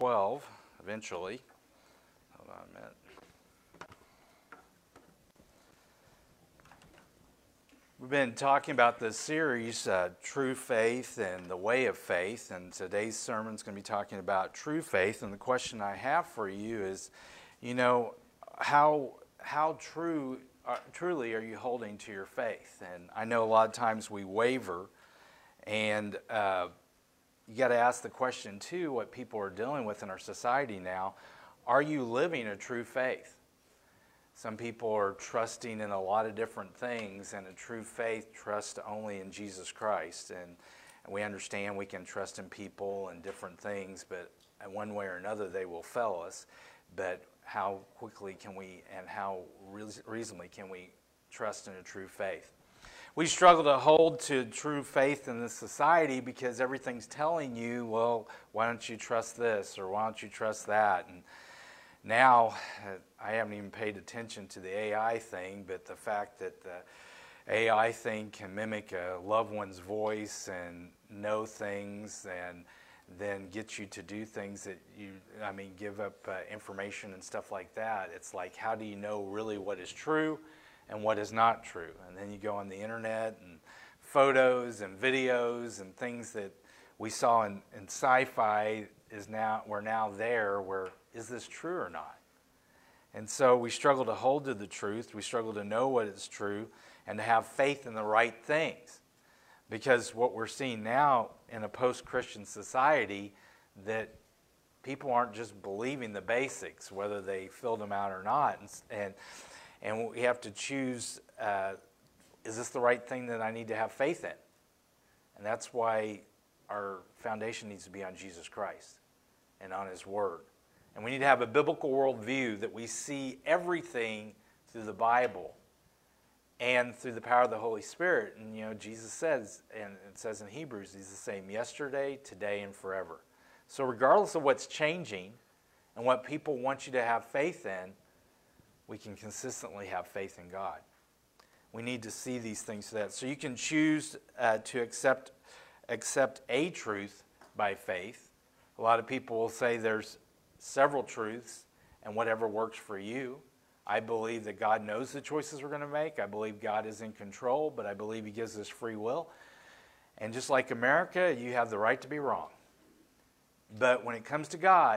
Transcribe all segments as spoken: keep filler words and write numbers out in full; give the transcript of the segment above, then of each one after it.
twelve, eventually. Hold on a minute. We've been talking about this series, uh, True Faith and the Way of Faith, and today's sermon is going to be talking about true faith. And the question I have for you is, you know, how how true uh, truly are you holding to your faith? And I know a lot of times we waver, and uh, you got to ask the question too, what people are dealing with in our society now. Are you living a true faith? Some people are trusting in a lot of different things, and a true faith trusts only in Jesus Christ. And, and we understand we can trust in people and different things, but in one way or another they will fail us. But how quickly can we and how reasonably can we trust in a true faith? We struggle to hold to true faith in this society because everything's telling you, well, why don't you trust this or why don't you trust that? And now, I haven't even paid attention to the A I thing, but the fact that the A I thing can mimic a loved one's voice and know things and then get you to do things that you, I mean, give up uh, information and stuff like that. It's like, how do you know really what is true and what is not true? And then you go on the internet and photos and videos and things that we saw in, in sci-fi is now, we're now there where, is this true or not? And so we struggle to hold to the truth. We struggle to know what is true and to have faith in the right things. Because what we're seeing now in a post-Christian society, that people aren't just believing the basics, whether they filled them out or not. And, and, and we have to choose, uh, is this the right thing that I need to have faith in? And that's why our foundation needs to be on Jesus Christ and on His Word. And we need to have a biblical worldview that we see everything through the Bible and through the power of the Holy Spirit. And, you know, Jesus says, and it says in Hebrews, He's the same yesterday, today, and forever. So regardless of what's changing and what people want you to have faith in, we can consistently have faith in God. We need to see these things to that. So you can choose uh, to accept, accept a truth by faith. A lot of people will say there's several truths and whatever works for you. I believe that God knows the choices we're going to make. I believe God is in control, but I believe He gives us free will. And just like America, you have the right to be wrong. But when it comes to God,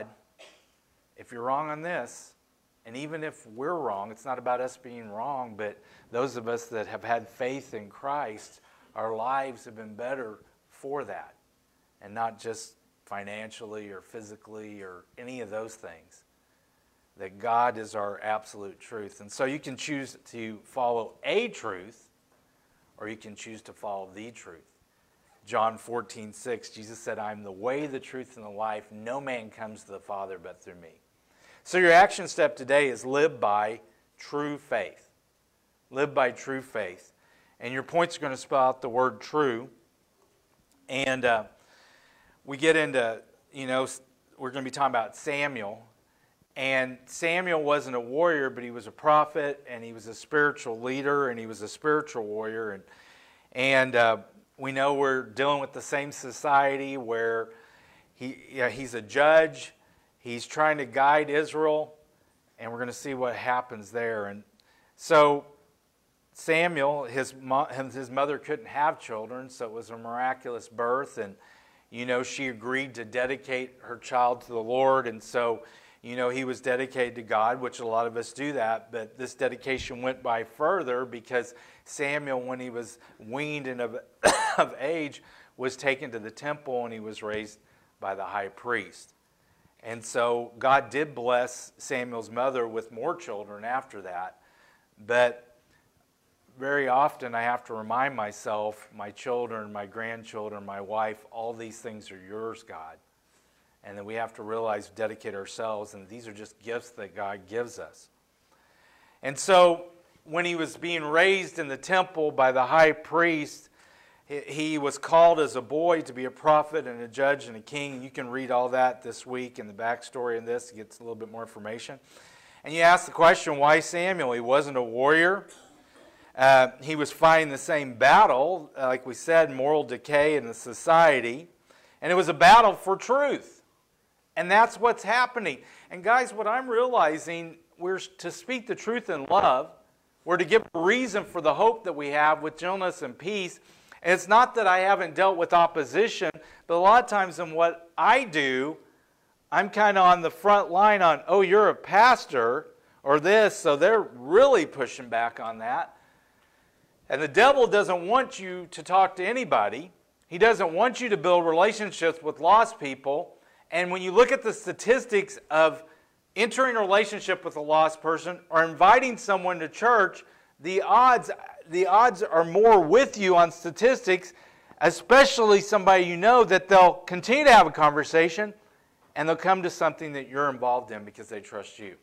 if you're wrong on this, and even if we're wrong, it's not about us being wrong, but those of us that have had faith in Christ, our lives have been better for that, and not just financially or physically or any of those things. That God is our absolute truth. And so you can choose to follow a truth, or you can choose to follow the truth. John fourteen six, Jesus said, I am the way, the truth, and the life. No man comes to the Father but through me. So your action step today is live by true faith. Live by true faith. And your points are going to spell out the word true. And uh, we get into, you know, we're going to be talking about Samuel. And Samuel wasn't a warrior, but he was a prophet, and he was a spiritual leader, and he was a spiritual warrior. And, and uh, we know we're dealing with the same society where he, yeah, he's a judge. He's trying to guide Israel, and we're going to see what happens there. And so Samuel, his, mo- his mother couldn't have children, so it was a miraculous birth. And you know, she agreed to dedicate her child to the Lord, and so, you know, he was dedicated to God, which a lot of us do that, but this dedication went by further because Samuel, when he was weaned and of, of age, was taken to the temple, and he was raised by the high priest. And so God did bless Samuel's mother with more children after that, but very often I have to remind myself, my children, my grandchildren, my wife, all these things are yours, God. And then we have to realize, dedicate ourselves, and these are just gifts that God gives us. And so when he was being raised in the temple by the high priest, he was called as a boy to be a prophet and a judge and a king. You can read all that this week in the backstory in this to get a little bit more information. And you ask the question, why Samuel? He wasn't a warrior. Uh, he was fighting the same battle, uh, like we said, moral decay in the society. And it was a battle for truth. And that's what's happening. And guys, what I'm realizing, we're to speak the truth in love. We're to give a reason for the hope that we have with gentleness and peace. And it's not that I haven't dealt with opposition, but a lot of times in what I do, I'm kind of on the front line on, oh, you're a pastor or this, so they're really pushing back on that. And the devil doesn't want you to talk to anybody. He doesn't want you to build relationships with lost people. And when you look at the statistics of entering a relationship with a lost person or inviting someone to church, the odds, the odds are more with you on statistics, especially somebody you know, that they'll continue to have a conversation and they'll come to something that you're involved in because they trust you.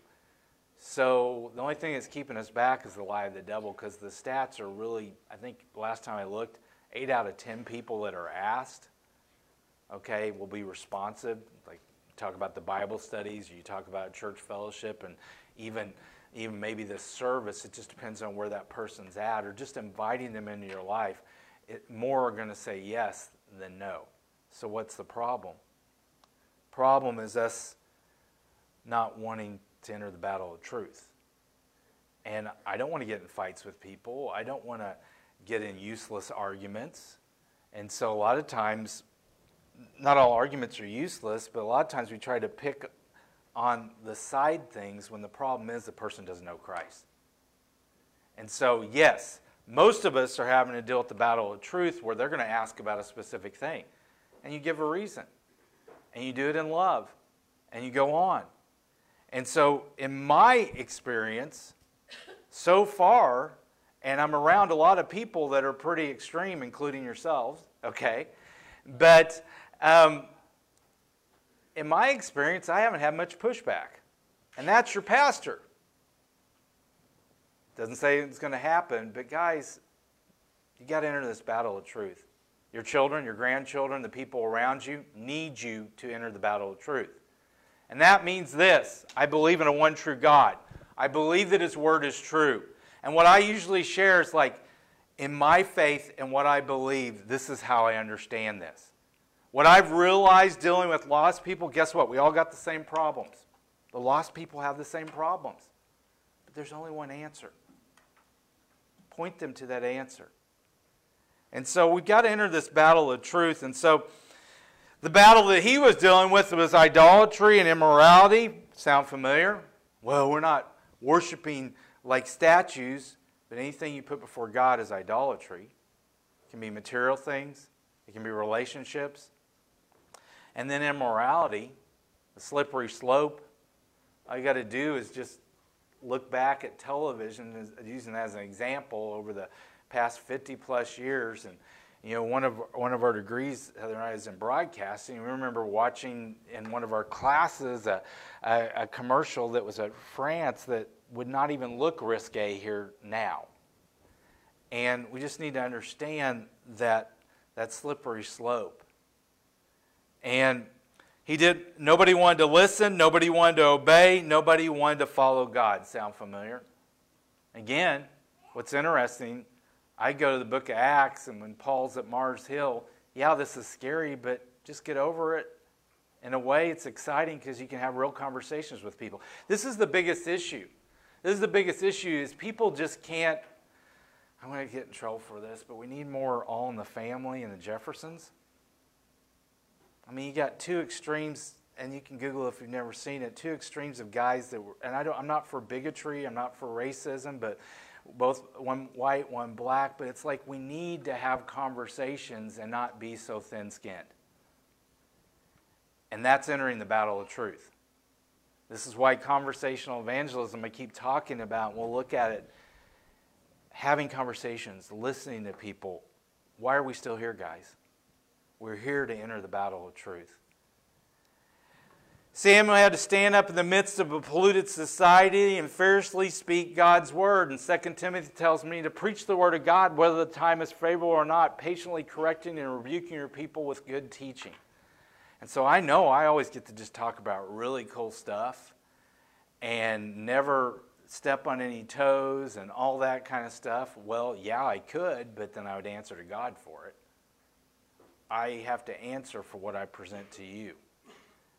So the only thing that's keeping us back is the lie of the devil, because the stats are really, I think last time I looked, eight out of ten people that are asked, okay, will be responsive. Like, talk about the Bible studies, you talk about church fellowship, and even even maybe the service. It just depends on where that person's at, or just inviting them into your life. It, more are going to say yes than no. So what's the problem? Problem is us not wanting to enter the battle of truth. And I don't want to get in fights with people. I don't want to get in useless arguments. And so a lot of times, not all arguments are useless, but a lot of times we try to pick on the side things when the problem is the person doesn't know Christ. And so, yes, most of us are having to deal with the battle of truth where they're going to ask about a specific thing. And you give a reason. And you do it in love. And you go on. And so, in my experience, so far, and I'm around a lot of people that are pretty extreme, including yourselves, okay? But um, in my experience, I haven't had much pushback. And that's your pastor. Doesn't say it's going to happen, but guys, you got to enter this battle of truth. Your children, your grandchildren, the people around you need you to enter the battle of truth. And that means this: I believe in a one true God. I believe that His Word is true. And what I usually share is like, in my faith and what I believe, this is how I understand this. What I've realized dealing with lost people, guess what? We all got the same problems. The lost people have the same problems. But there's only one answer. Point them to that answer. And so we've got to enter this battle of truth. And so the battle that he was dealing with was idolatry and immorality. Sound familiar? Well, we're not worshiping like statues, but anything you put before God is idolatry. It can be material things. It can be relationships. And then immorality, the slippery slope. All you got to do is just look back at television, using that as an example, over the past fifty plus years. And you know, one of one of our degrees, Heather and I, is in broadcasting. We remember watching in one of our classes a, a, a commercial that was at France that would not even look risque here now. And we just need to understand that that slippery slope. And he did. Nobody wanted to listen. Nobody wanted to obey. Nobody wanted to follow God. Sound familiar? Again, what's interesting, I go to the book of Acts, and when Paul's at Mars Hill, yeah, this is scary, but just get over it. In a way, it's exciting because you can have real conversations with people. This is the biggest issue. This is the biggest issue is people just can't, I'm going to get in trouble for this, but we need more All in the Family and the Jeffersons. I mean, you got two extremes, and you can Google if you've never seen it, two extremes of guys that were, and I don't, I'm not for bigotry, I'm not for racism, but both one white, one black, but it's like we need to have conversations and not be so thin-skinned. And that's entering the battle of truth. This is why conversational evangelism, I keep talking about, we'll look at it, having conversations, listening to people. Why are we still here, guys? We're here to enter the battle of truth. Samuel had to stand up in the midst of a polluted society and fiercely speak God's word. And Second Timothy tells me to preach the word of God, whether the time is favorable or not, patiently correcting and rebuking your people with good teaching. And so I know I always get to just talk about really cool stuff and never step on any toes and all that kind of stuff. Well, yeah, I could, but then I would answer to God for it. I have to answer for what I present to you.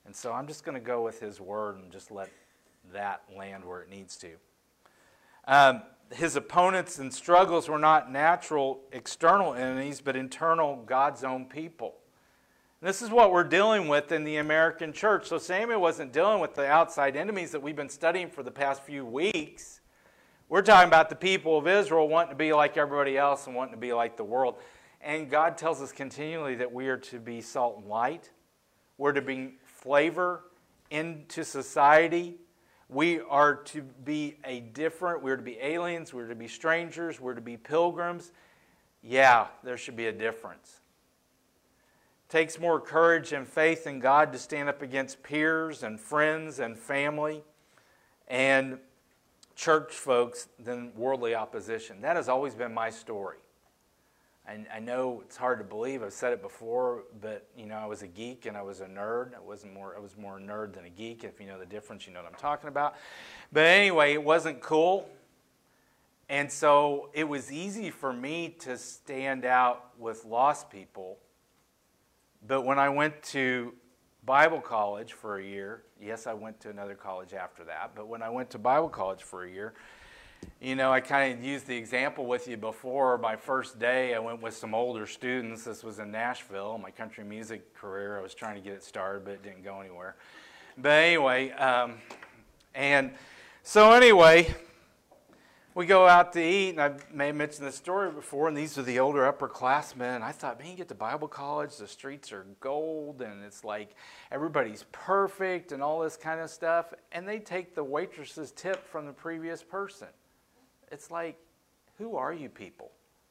And so I'm just going to go with his word and just let that land where it needs to. Um, his opponents and struggles were not natural external enemies, but internal God's own people. And this is what we're dealing with in the American church. So Samuel wasn't dealing with the outside enemies that we've been studying for the past few weeks. We're talking about the people of Israel wanting to be like everybody else and wanting to be like the world. And God tells us continually that we are to be salt and light. We're to bring flavor into society. We are to be a different, we're to be aliens, we're to be strangers, we're to be pilgrims. Yeah, there should be a difference. It takes more courage and faith in God to stand up against peers and friends and family and church folks than worldly opposition. That has always been my story. I, I know it's hard to believe. I've said it before, but you know, I was a geek and I was a nerd. I wasn't more. I was more a nerd than a geek. If you know the difference, you know what I'm talking about. But anyway, it wasn't cool, and so it was easy for me to stand out with lost people. But when I went to Bible college for a year, yes, I went to another college after that. But when I went to Bible college for a year, you know, I kind of used the example with you before. My first day, I went with some older students. This was in Nashville, my country music career. I was trying to get it started, but it didn't go anywhere. But anyway, um, and so anyway, we go out to eat, and I may have mentioned this story before, and these are the older upperclassmen. I thought, man, you get to Bible college, the streets are gold, and it's like everybody's perfect and all this kind of stuff. And they take the waitress's tip from the previous person. It's like, who are you people?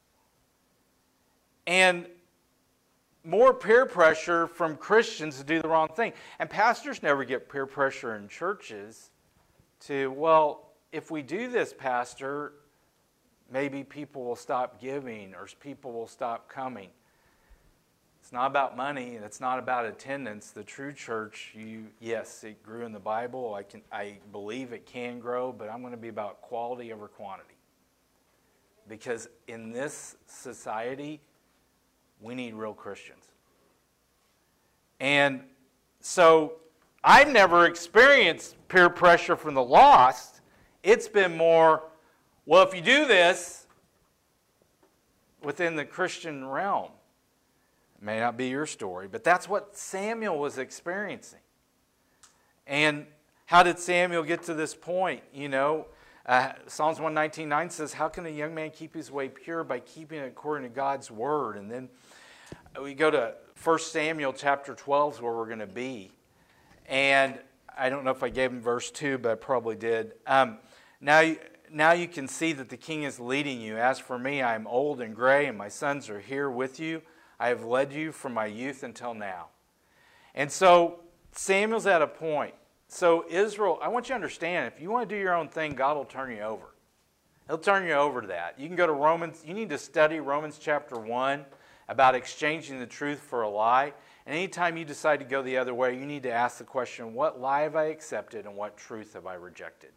And more peer pressure from Christians to do the wrong thing. And pastors never get peer pressure in churches to, well, if we do this, pastor, maybe people will stop giving or people will stop coming. It's not about money and it's not about attendance. The true church, you yes, it grew in the Bible. I can I believe it can grow, but I'm going to be about quality over quantity. Because in this society, we need real Christians. And so I've never experienced peer pressure from the lost. It's been more, well, if you do this within the Christian realm, it may not be your story, but that's what Samuel was experiencing. And how did Samuel get to this point? You know, uh, Psalms one nineteen nine says, how can a young man keep his way pure? By keeping it according to God's word. And then we go to First Samuel chapter twelve is where we're going to be. And I don't know if I gave him verse two, but I probably did. Um, now, you, now you can see that the king is leading you. As for me, I am old and gray, and my sons are here with you. I have led you from my youth until now. And so Samuel's at a point. So Israel, I want you to understand, if you want to do your own thing, God will turn you over. He'll turn you over to that. You can go to Romans. You need to study Romans chapter one about exchanging the truth for a lie. And anytime you decide to go the other way, you need to ask the question, what lie have I accepted and what truth have I rejected?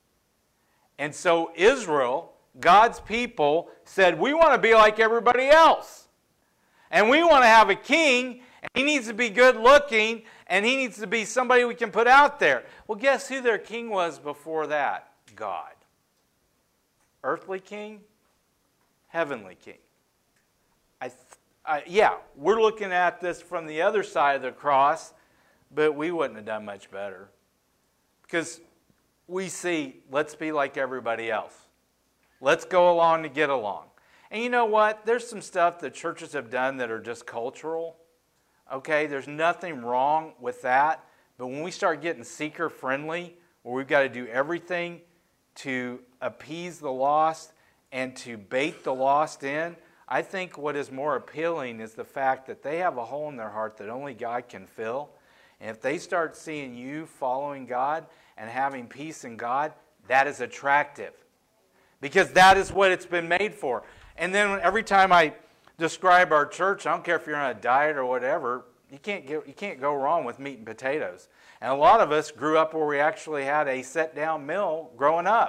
And so Israel, God's people, said, we want to be like everybody else. And we want to have a king, and he needs to be good looking, and he needs to be somebody we can put out there. Well, guess who their king was before that? God. Earthly king, heavenly king. I, I, yeah, we're looking at this from the other side of the cross, but we wouldn't have done much better. Because we see, let's be like everybody else. Let's go along to get along. And you know what? There's some stuff that churches have done that are just cultural. Okay, there's nothing wrong with that. But when we start getting seeker-friendly, where we've got to do everything to appease the lost and to bait the lost in, I think what is more appealing is the fact that they have a hole in their heart that only God can fill. And if they start seeing you following God and having peace in God, that is attractive. Because that is what it's been made for. And then every time I describe our church, I don't care if you're on a diet or whatever, you can't get, you can't go wrong with meat and potatoes. And a lot of us grew up where we actually had a sit-down meal growing up.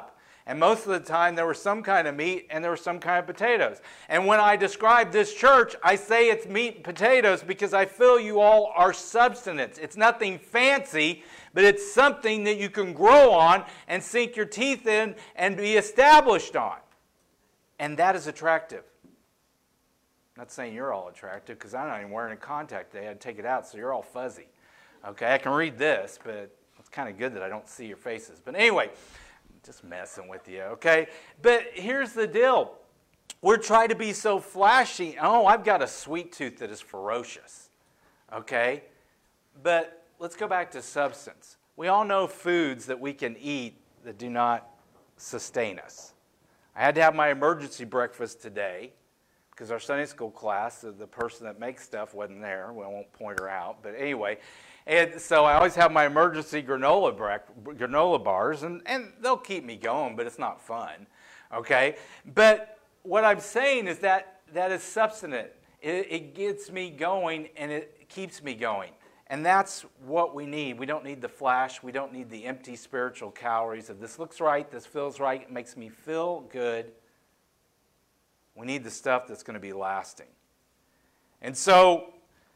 And most of the time there was some kind of meat and there was some kind of potatoes. And when I describe this church, I say it's meat and potatoes because I feel you all are substance. It's nothing fancy, but it's something that you can grow on and sink your teeth in and be established on. And that is attractive. I'm not saying you're all attractive because I'm not even wearing a contact today. I'd take it out so you're all fuzzy. Okay, I can read this, but it's kind of good that I don't see your faces. But anyway, just messing with you, okay? But here's the deal. We're trying to be so flashy. Oh, I've got a sweet tooth that is ferocious, okay? But let's go back to substance. We all know foods that we can eat that do not sustain us. I had to have my emergency breakfast today because our Sunday school class, the person that makes stuff wasn't there. Well, I won't point her out, but anyway. And so I always have my emergency granola, granola bars, and, and they'll keep me going, but it's not fun, okay? But what I'm saying is that that is substantive. It, it gets me going, and it keeps me going. And that's what we need. We don't need the flash. We don't need the empty spiritual calories of this looks right, this feels right, it makes me feel good. We need the stuff that's going to be lasting. And so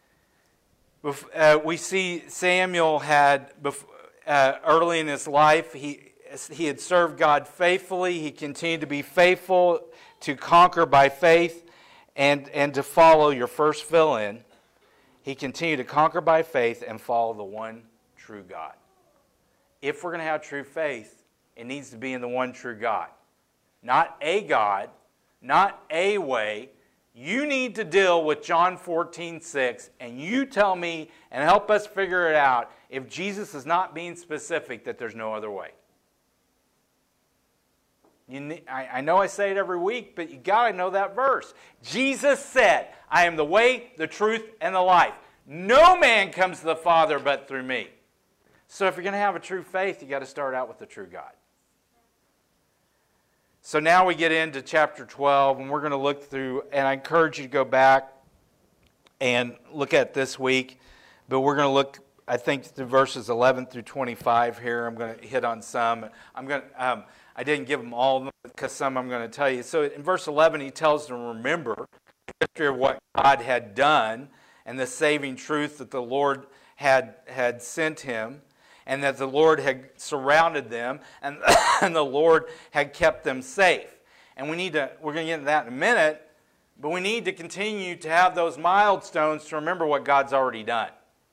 Uh, we see Samuel had, uh, early in his life, he, he had served God faithfully. He continued to be faithful to conquer by faith and, and to follow your first fill-in. He continued to conquer by faith and follow the one true God. If we're going to have true faith, it needs to be in the one true God. Not a God, not a way. You need to deal with John fourteen six, and you tell me and help us figure it out if Jesus is not being specific that there's no other way. You need, I, I know I say it every week, but you got to know that verse. Jesus said, I am the way, the truth, and the life. No man comes to the Father but through me. So if you're going to have a true faith, you got to start out with the true God. So now we get into chapter twelve, and we're going to look through, and I encourage you to go back and look at this week, but we're going to look, I think, through verses eleven through twenty-five here. I'm going to hit on some. I'm going to, um, I didn't give them all of them because some I'm going to tell you. So in verse eleven, he tells them to remember the history of what God had done and the saving truth that the Lord had, had sent him, and that the Lord had surrounded them, and, and the Lord had kept them safe. And we need to, we're going to get into that in a minute, but we need to continue to have those milestones to remember what God's already done.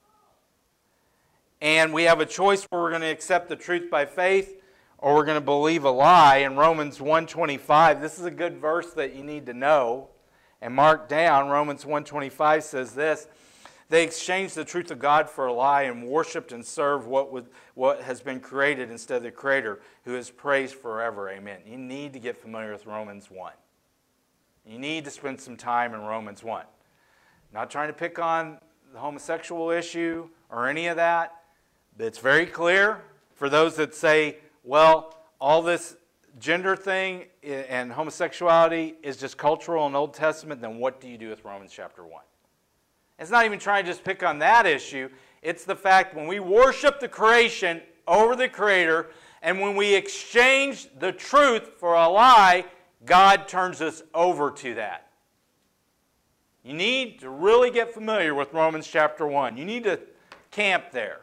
And we have a choice where we're going to accept the truth by faith, or we're going to believe a lie. In Romans one twenty-five, this is a good verse that you need to know and mark down. Romans one twenty-five says this, they exchanged the truth of God for a lie and worshipped and served what, would, what has been created instead of the Creator, who is praised forever. Amen. You need to get familiar with Romans one. You need to spend some time in Romans one. Not trying to pick on the homosexual issue or any of that, but it's very clear for those that say, well, all this gender thing and homosexuality is just cultural and Old Testament, then what do you do with Romans chapter one? It's not even trying to just pick on that issue. It's the fact when we worship the creation over the Creator, and when we exchange the truth for a lie, God turns us over to that. You need to really get familiar with Romans chapter one. You need to camp there.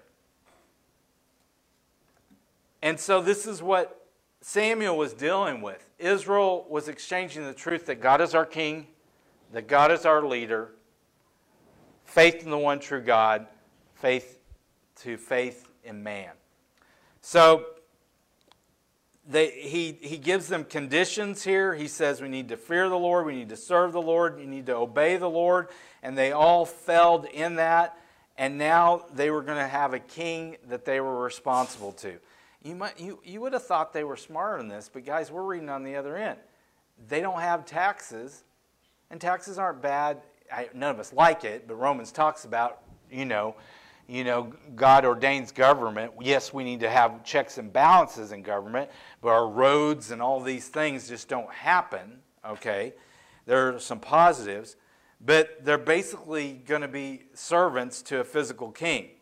And so this is what Samuel was dealing with. Israel was exchanging the truth that God is our king, that God is our leader, faith in the one true God, faith to faith in man. So they, he, he gives them conditions here. He says we need to fear the Lord, we need to serve the Lord, you need to obey the Lord. And they all failed in that. And now they were going to have a king that they were responsible to. You, might, you, you would have thought they were smarter than this, but guys, we're reading on the other end. They don't have taxes, and taxes aren't bad. I, none of us like it, but Romans talks about, you know, you know, God ordains government. Yes, we need to have checks and balances in government, but our roads and all these things just don't happen, okay? There are some positives, but they're basically going to be servants to a physical king.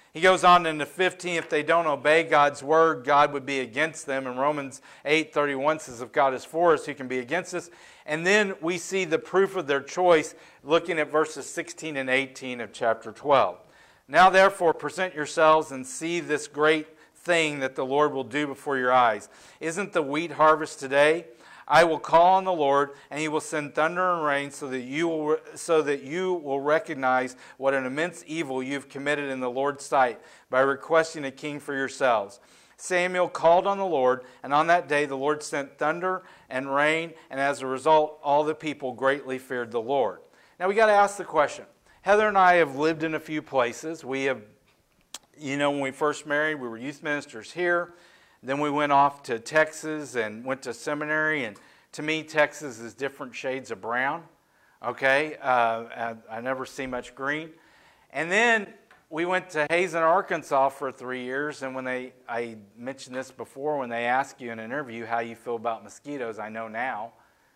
He goes on in the fifteenth, if they don't obey God's word, God would be against them. And Romans eight thirty-one says, if God is for us, who can be against us? And then we see the proof of their choice looking at verses sixteen and eighteen of chapter twelve. Now therefore present yourselves and see this great thing that the Lord will do before your eyes. Isn't the wheat harvest today? I will call on the Lord, and He will send thunder and rain so that you will, so that you will recognize what an immense evil you've committed in the Lord's sight by requesting a king for yourselves. Samuel called on the Lord, and on that day the Lord sent thunder and rain, and as a result, all the people greatly feared the Lord. Now we got to ask the question. Heather and I have lived in a few places. We have, you know, when we first married, we were youth ministers here. Then we went off to Texas and went to seminary. And to me, Texas is different shades of brown. Okay, uh, I, I never see much green. And then we went to Hazen, Arkansas for three years. And when they, I mentioned this before, when they ask you in an interview how you feel about mosquitoes, I know now.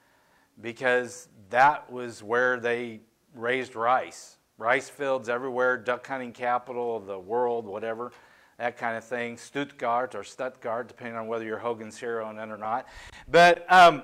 Because that was where they raised rice. Rice fields everywhere, duck hunting capital of the world, whatever. That kind of thing, Stuttgart or Stuttgart, depending on whether you're Hogan's Hero on it or not. But um,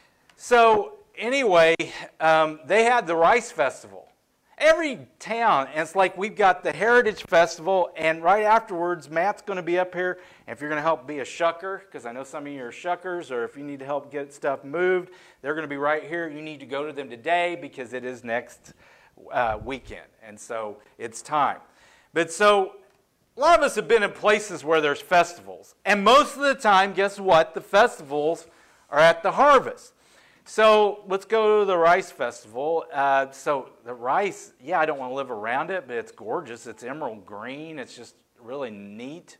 so anyway, um, they had the Rice Festival. Every town, and it's like we've got the Heritage Festival, and right afterwards, Matt's going to be up here. And if you're going to help be a shucker, because I know some of you are shuckers, or if you need to help get stuff moved, they're going to be right here. You need to go to them today because it is next uh, weekend, and so it's time. But so a lot of us have been in places where there's festivals. And most of the time, guess what? The festivals are at the harvest. So let's go to the Rice Festival. Uh, so the rice, yeah, I don't want to live around it, but it's gorgeous. It's emerald green. It's just really neat.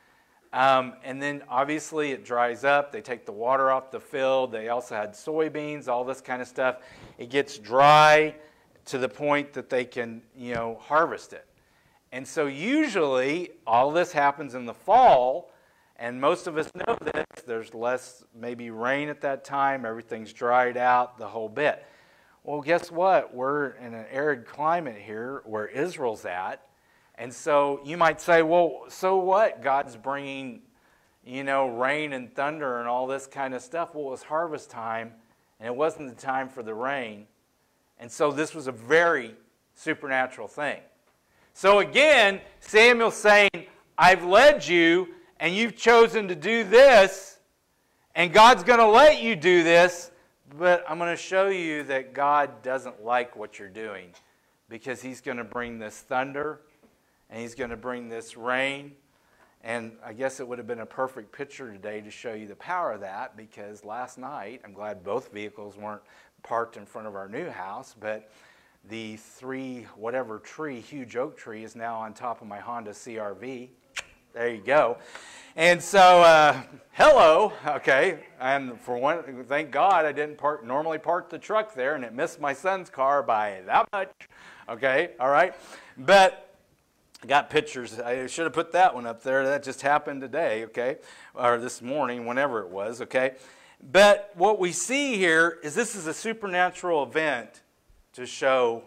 Um, and then obviously it dries up. They take the water off the field. They also had soybeans, all this kind of stuff. It gets dry to the point that they can, you know, harvest it. And so usually all this happens in the fall, and most of us know this. There's less maybe rain at that time. Everything's dried out, the whole bit. Well, guess what? We're in an arid climate here where Israel's at. And so you might say, well, so what? God's bringing, you know, rain and thunder and all this kind of stuff. Well, it was harvest time, and it wasn't the time for the rain. And so this was a very supernatural thing. So again, Samuel's saying, I've led you, and you've chosen to do this, and God's going to let you do this, but I'm going to show you that God doesn't like what you're doing, because He's going to bring this thunder, and He's going to bring this rain. And I guess it would have been a perfect picture today to show you the power of that, because last night, I'm glad both vehicles weren't parked in front of our new house, but the three, whatever tree, huge oak tree, is now on top of my Honda C R V. There you go. And so, uh, hello, okay. And for one, thank God I didn't park, normally park the truck there, and it missed my son's car by that much. Okay, all right. But I got pictures. I should have put that one up there. That just happened today, okay, or this morning, whenever it was, okay. But what we see here is this is a supernatural event to show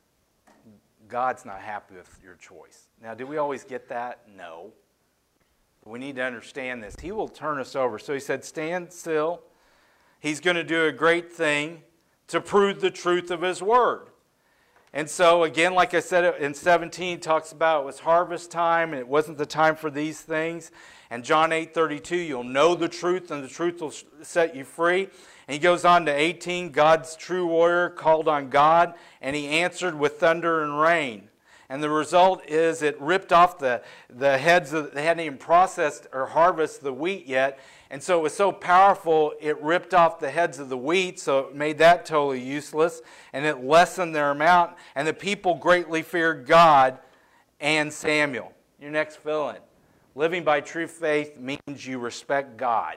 God's not happy with your choice. Now, do we always get that? No. We need to understand this. He will turn us over. So he said, stand still. He's going to do a great thing to prove the truth of His word. And so, again, like I said, in seventeen, it talks about it was harvest time, and it wasn't the time for these things. And John eight thirty-two, you'll know the truth, and the truth will set you free. And he goes on to eighteen, God's true warrior called on God, and he answered with thunder and rain. And the result is it ripped off the, the heads of, they hadn't even processed or harvested the wheat yet. And so it was so powerful, it ripped off the heads of the wheat, so it made that totally useless. And it lessened their amount. And the people greatly feared God and Samuel. Your next fill-in. Living by true faith means you respect God.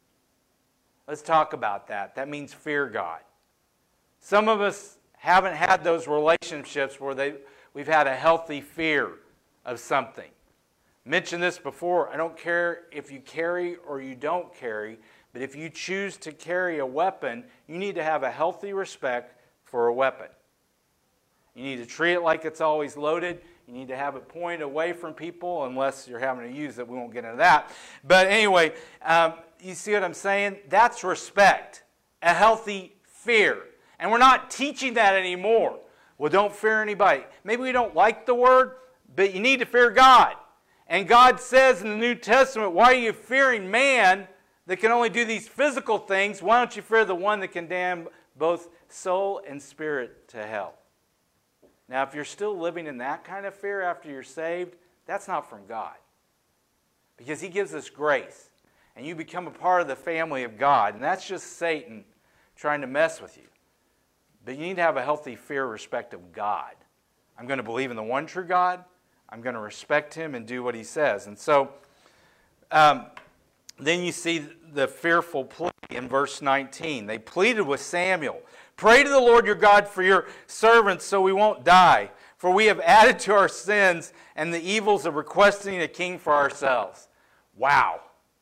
Let's talk about that. That means fear God. Some of us haven't had those relationships where they, we've had a healthy fear of something. Mentioned this before. I don't care if you carry or you don't carry, but if you choose to carry a weapon, you need to have a healthy respect for a weapon. You need to treat it like it's always loaded. You need to have it pointed away from people unless you're having to use it. We won't get into that. But anyway, um, you see what I'm saying? That's respect, a healthy fear. And we're not teaching that anymore. Well, don't fear anybody. Maybe we don't like the word, but you need to fear God. And God says in the New Testament, why are you fearing man that can only do these physical things? Why don't you fear the one that can damn both soul and spirit to hell? Now, if you're still living in that kind of fear after you're saved, that's not from God. Because He gives us grace. And you become a part of the family of God. And that's just Satan trying to mess with you. But you need to have a healthy fear, respect of God. I'm going to believe in the one true God. I'm going to respect Him and do what He says. And so, um, then you see the fearful plea in verse nineteen. They pleaded with Samuel, "Pray to the Lord your God for your servants so we won't die. For we have added to our sins and the evils of requesting a king for ourselves." Wow.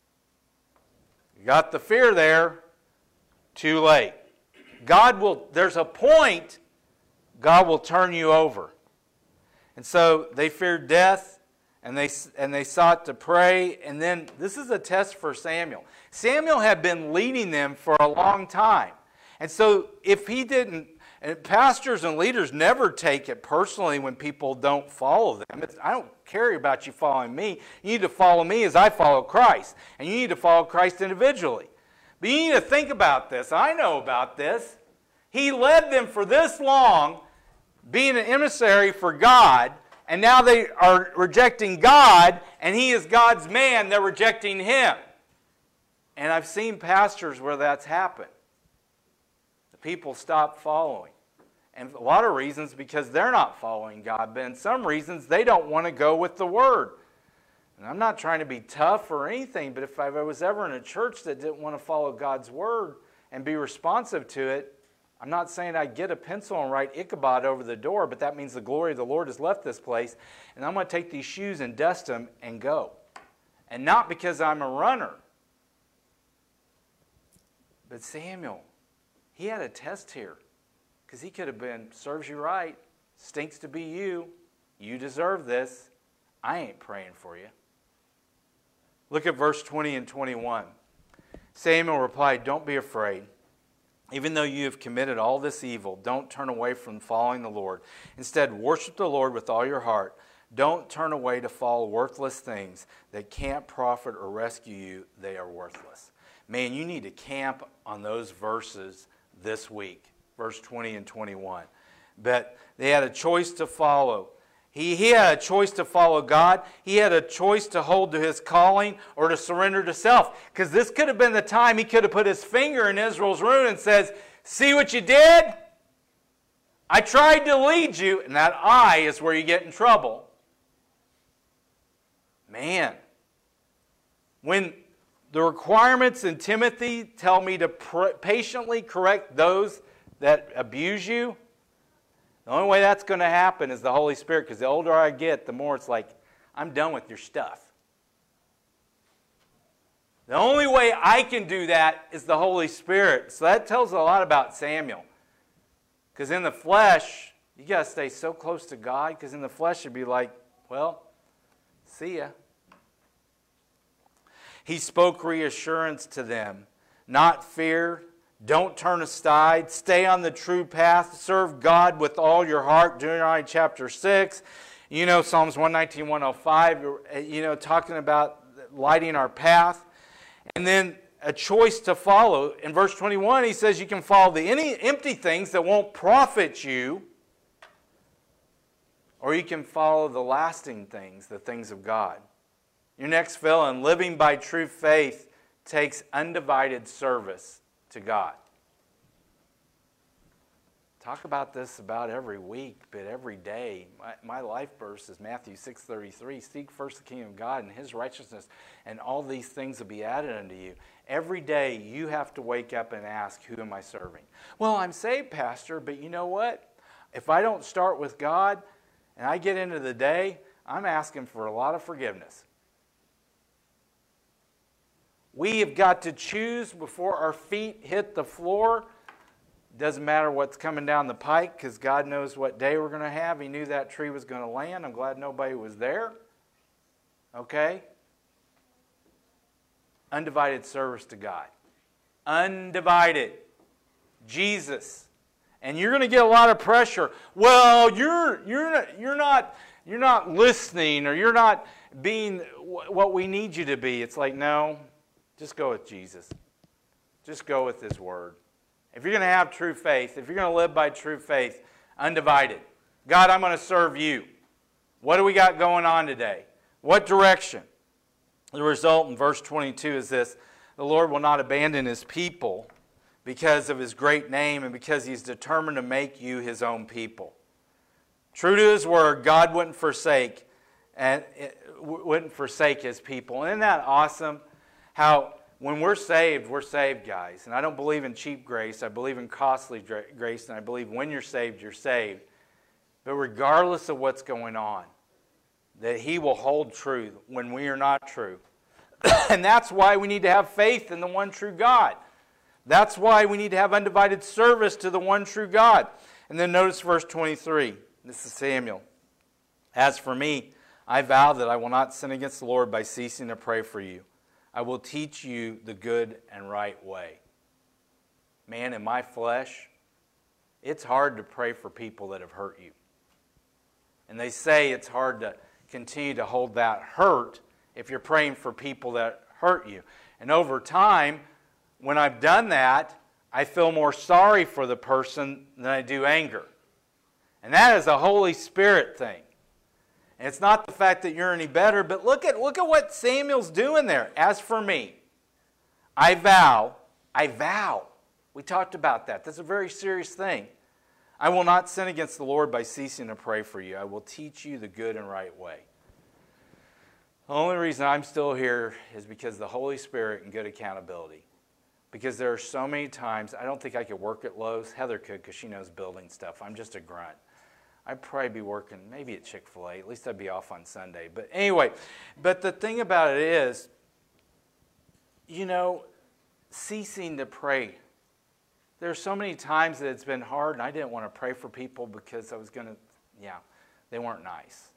You got the fear there. Too late. God will, there's a point, God will turn you over. And so they feared death, and they, and they sought to pray. And then this is a test for Samuel. Samuel had been leading them for a long time. And so if he didn't, and pastors and leaders never take it personally when people don't follow them. It's, I don't care about you following me. You need to follow me as I follow Christ. And you need to follow Christ individually. But you need to think about this. I know about this. He led them for this long, being an emissary for God, and now they are rejecting God, and He is God's man. They're rejecting Him. And I've seen pastors where that's happened. The people stop following. And a lot of reasons because they're not following God, but in some reasons they don't want to go with the Word. And I'm not trying to be tough or anything, but if I was ever in a church that didn't want to follow God's Word and be responsive to it, I'm not saying I'd get a pencil and write Ichabod over the door, but that means the glory of the Lord has left this place, and I'm going to take these shoes and dust them and go. And not because I'm a runner. But Samuel, he had a test here. Because he could have been, serves you right, stinks to be you, you deserve this, I ain't praying for you. Look at verse twenty and twenty-one. Samuel replied, "Don't be afraid. Even though you have committed all this evil, don't turn away from following the Lord. Instead, worship the Lord with all your heart. Don't turn away to follow worthless things that can't profit or rescue you. They are worthless." Man, you need to camp on those verses this week. Verse twenty and twenty-one. But they had a choice to follow. He, he had a choice to follow God. He had a choice to hold to his calling or to surrender to self. Because this could have been the time he could have put his finger in Israel's wound and says, "See what you did? I tried to lead you." And that "I" is where you get in trouble. Man. When the requirements in Timothy tell me to patiently correct those that abuse you, the only way that's going to happen is the Holy Spirit, because the older I get, the more it's like, I'm done with your stuff. The only way I can do that is the Holy Spirit. So that tells a lot about Samuel. Because in the flesh, you got to stay so close to God, because in the flesh it'd be like, well, see ya. He spoke reassurance to them, not fear. Don't turn aside. Stay on the true path. Serve God with all your heart. Deuteronomy chapter six. You know, Psalms one nineteen, one oh five, you know, talking about lighting our path. And then a choice to follow. In verse twenty-one, he says you can follow the any empty things that won't profit you, or you can follow the lasting things, the things of God. Your next villain, living by true faith, takes undivided service to God. Talk about this about every week, but every day. My, my life verse is Matthew six thirty-three. Seek first the kingdom of God and His righteousness, and all these things will be added unto you. Every day you have to wake up and ask, who am I serving? Well, I'm saved, Pastor, but you know what? If I don't start with God and I get into the day, I'm asking for a lot of forgiveness. We have got to choose before our feet hit the floor. Doesn't matter what's coming down the pike because God knows what day we're going to have. He knew that tree was going to land. I'm glad nobody was there. Okay? Undivided service to God. Undivided. Jesus. And you're going to get a lot of pressure. Well, you're you're not, you're not you're not listening, or you're not being what we need you to be. It's like, no, just go with Jesus. Just go with His Word. If you're going to have true faith, if you're going to live by true faith, undivided. God, I'm going to serve you. What do we got going on today? What direction? The result in verse twenty-two is this: the Lord will not abandon His people because of His great name and because He's determined to make you His own people. True to His Word, God wouldn't forsake and wouldn't forsake His people. And isn't that awesome? How when we're saved, we're saved, guys. And I don't believe in cheap grace. I believe in costly grace, and I believe when you're saved, you're saved. But regardless of what's going on, that He will hold true when we are not true. And that's why we need to have faith in the one true God. That's why we need to have undivided service to the one true God. And then notice verse twenty-three. This is Samuel. As for me, I vow that I will not sin against the Lord by ceasing to pray for you. I will teach you the good and right way. Man, in my flesh, it's hard to pray for people that have hurt you. And they say it's hard to continue to hold that hurt if you're praying for people that hurt you. And over time, when I've done that, I feel more sorry for the person than I do anger. And that is a Holy Spirit thing. And it's not the fact that you're any better, but look at, look at what Samuel's doing there. As for me, I vow, I vow. We talked about that. That's a very serious thing. I will not sin against the Lord by ceasing to pray for you. I will teach you the good and right way. The only reason I'm still here is because of the Holy Spirit and good accountability. Because there are so many times, I don't think I could work at Lowe's. Heather could because she knows building stuff. I'm just a grunt. I'd probably be working maybe at Chick-fil-A. At least I'd be off on Sunday. But anyway, but the thing about it is, you know, ceasing to pray. There are so many times that it's been hard, and I didn't want to pray for people because I was going to, yeah, they weren't nice.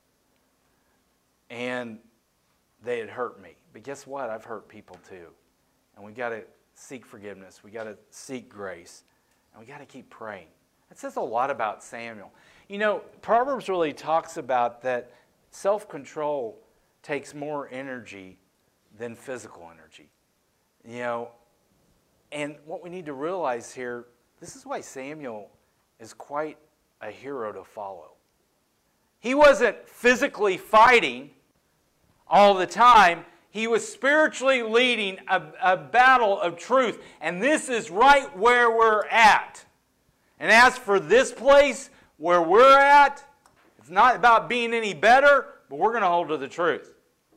And they had hurt me. But guess what? I've hurt people too. And we got to seek forgiveness. We got to seek grace. And we got to keep praying. That says a lot about Samuel. You know, Proverbs really talks about that self-control takes more energy than physical energy. You know, and what we need to realize here, this is why Samuel is quite a hero to follow. He wasn't physically fighting all the time. He was spiritually leading a, a battle of truth. And this is right where we're at. And as for this place where we're at, it's not about being any better, but we're going to hold to the truth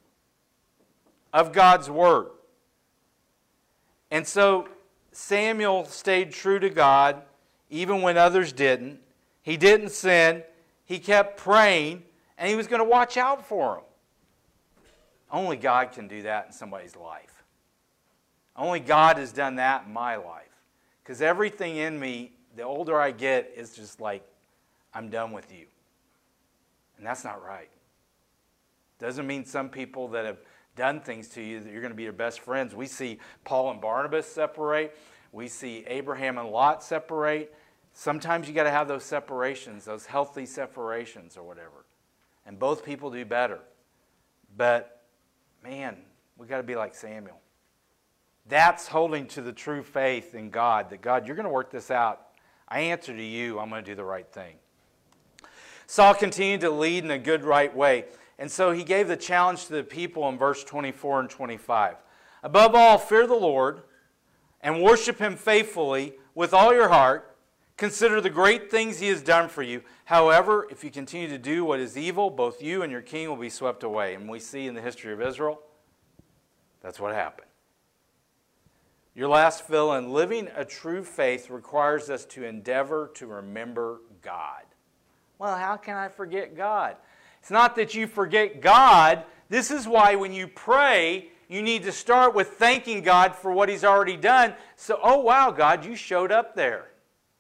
of God's Word. And so Samuel stayed true to God even when others didn't. He didn't sin. He kept praying, and he was going to watch out for them. Only God can do that in somebody's life. Only God has done that in my life. Because everything in me, the older I get, is just like, I'm done with you. And that's not right. Doesn't mean some people that have done things to you that you're going to be your best friends. We see Paul and Barnabas separate. We see Abraham and Lot separate. Sometimes you got to have those separations, those healthy separations or whatever. And both people do better. But, man, we got to be like Samuel. That's holding to the true faith in God, that God, you're going to work this out. I answer to you, I'm going to do the right thing. Saul continued to lead in a good, right way. And so he gave the challenge to the people in verse twenty-four and twenty-five. Above all, fear the Lord and worship Him faithfully with all your heart. Consider the great things He has done for you. However, if you continue to do what is evil, both you and your king will be swept away. And we see in the history of Israel, that's what happened. Your last fill in, living a true faith requires us to endeavor to remember God. Well, how can I forget God? It's not that you forget God. This is why when you pray, you need to start with thanking God for what He's already done. So, oh wow, God, you showed up there.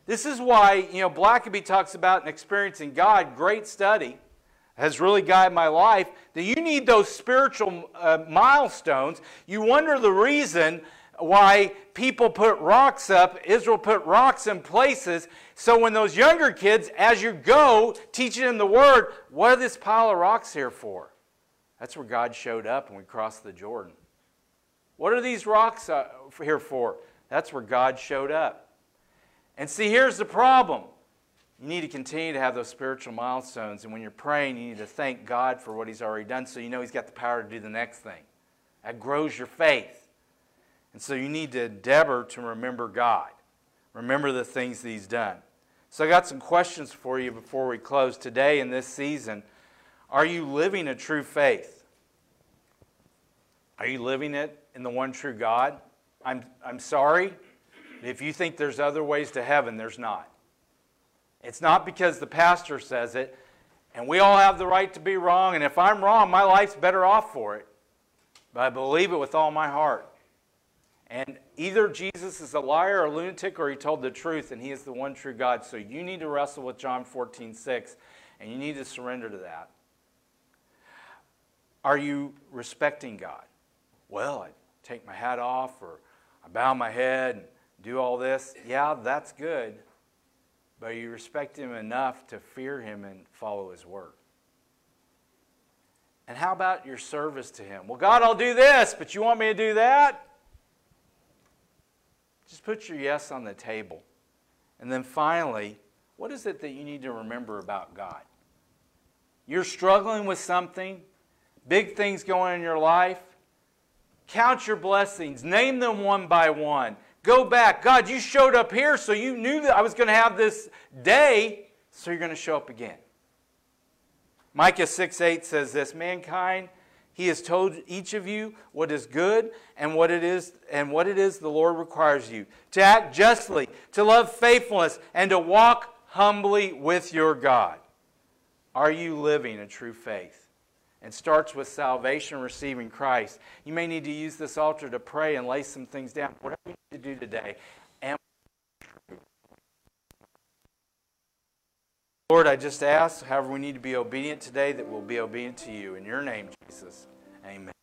This is why, you know, Blackaby talks about an experience in God, great study, has really guided my life, that you need those spiritual uh, milestones. You wonder the reason why people put rocks up, Israel put rocks in places, so when those younger kids, as you go, teaching them the Word, what are this pile of rocks here for? That's where God showed up when we crossed the Jordan. What are these rocks uh, here for? That's where God showed up. And see, here's the problem. You need to continue to have those spiritual milestones, and when you're praying, you need to thank God for what He's already done so you know He's got the power to do the next thing. That grows your faith. And so you need to endeavor to remember God. Remember the things that He's done. So I got some questions for you before we close today in this season. Are you living a true faith? Are you living it in the one true God? I'm, I'm sorry. If you think there's other ways to heaven, there's not. It's not because the pastor says it, and we all have the right to be wrong, and if I'm wrong, my life's better off for it. But I believe it with all my heart. And either Jesus is a liar or a lunatic, or He told the truth, and He is the one true God. So you need to wrestle with John fourteen six, and you need to surrender to that. Are you respecting God? Well, I take my hat off, or I bow my head and do all this. Yeah, that's good. But you respect Him enough to fear Him and follow His word. And how about your service to Him? Well, God, I'll do this, but you want me to do that? Just put your yes on the table. And then finally, what is it that you need to remember about God? You're struggling with something, big things going on in your life. Count your blessings. Name them one by one. Go back. God, you showed up here, so you knew that I was going to have this day, so you're going to show up again. Micah six eight says this, mankind, He has told each of you what is good and what it is and what it is the Lord requires you. To act justly, to love faithfulness, and to walk humbly with your God. Are you living a true faith? It starts with salvation, receiving Christ. You may need to use this altar to pray and lay some things down. Whatever you need to do today. And Lord, I just ask, however we need to be obedient today, that we'll be obedient to You. In Your name, Jesus. Amen.